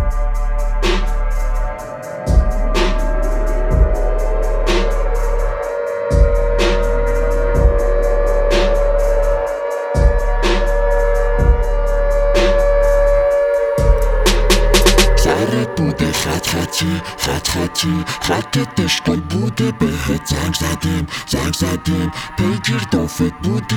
بوده خط خطی خطت اشکال بوده بهت زنگ زدیم پیگیر دافت بودی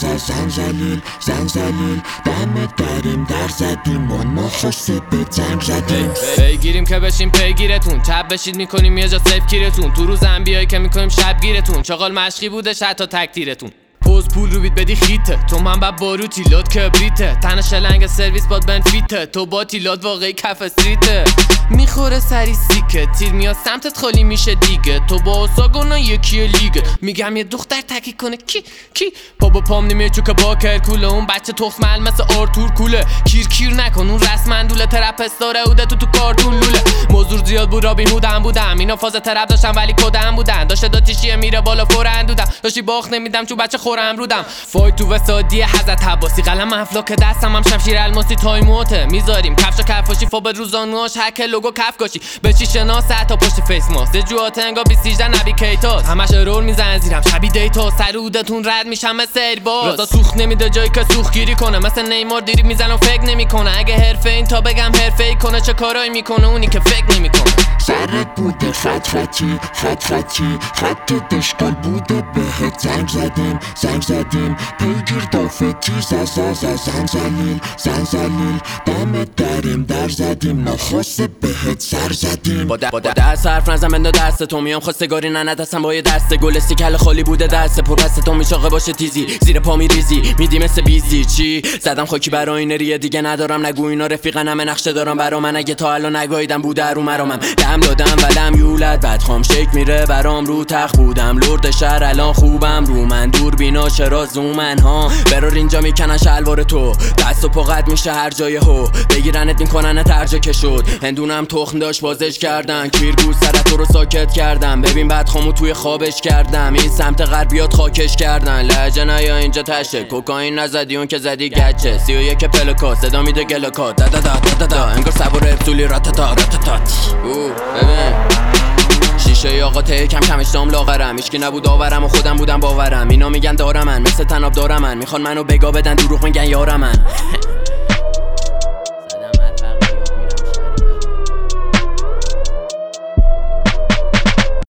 زن زلیل دمت دریم در زدیم ما خواسته به زنگ زدیم پیگیریم که بشیم پیگیرتون تب بشید میکنیم یه جا سیف کیرتون تو روز انبیایی که میکنیم شب گیرتون چاقال مشقی بوده حتی تکتیرتون پوز پول رو بید بدی خیته تو من با باروتی لاد کبریته تن شلنگ سرویس باد بنفیته تو با تیلاد واقعی کف استریته میخوره سری سیکه تیر میاد سمتت خالی میشه دیگه تو با اوساگونا یکی لیگه میگم یه دختر تکی کنه کی بابا پام نمیه چوکه با کرکوله اون بچه تخمل مثل آرتور کوله کیر نکن اون رسمندوله ترپستاره اوده تو کارتون لوله موضوع زیاد بود رابین هودم بودم اینا فاز ترپ داشتن ولی کدم بودن داشته داتیشیه میره بالا فورندودم داشتی باخت نمیدم چون بچه خورم رودم فای تو وسادی حضرت عباسی قلم افلاک دستم هم شمشیر الماسی تایموته میذاریم کفشا کفاشی فوب روزانوش هک لوگو کف کاشی بچی شناسه تا پشت فیس ماست جوات انگا 2018 نبی کیتاس همش رول میزنن زیرم شبی دیتا سرودتون رد میشم مثل ایرباز رضا سوخت نمیده جایی که سوخت گیری کنه مثل نیمار دیری میزنم فکر نمیکنه اگه حرفه این تا بگم حرفه ای کنه چه کارایی میکنه اونی که فکر نمیکنه سرت بوده خطی خطت اشکال بوده بهت زنگ زدیم پیگیر دافتی زن زلیل دمت دریم در زدیم نخواسته بهت سر زدیم با دست حرف نزن بنده دست تو میام خواستگاری ندستم با یه دست گل استیکل خالی بوده دست پر دست تو میچاقه باشه تیزی زیر پا میریزی میدی مثل بیزی چی زدم خاکی برای این ریه دیگه ندارم نگو اینا رفیقن همه نقشه دارم برا من اگه تا الان نگاهیدم بوده رو مرامم دم دادم ولم یولد بدخوام شک میره برام رو تخت بودم لرد شهر الان خوبم رو من دور بینا چرا زومن ها برار اینجا میکنن شلوار تو دست و پاقت میشه هر جای هو بگیرنت میکنن ترجه که شد هندونم تخم داشت بازش کردن کیرگو سرت تو رو ساکت کردم ببین بدخوامو توی خوابش کردم این سمت غربیات خاکش کردن لهجه نیا اینجا تشه کوکائین نزدی اون که زدی گچه 31 پلکا صدا میده گلکا دا انگار سوار ابسولی راتتا ببین شیشه آقا ته کم اشتام لاغرم هیچکی نبود آورم و خودم بودم باورم اینا میگن دارم من مثل تناب دارم من میخوان منو بگا بدن دروغ میگن یارم من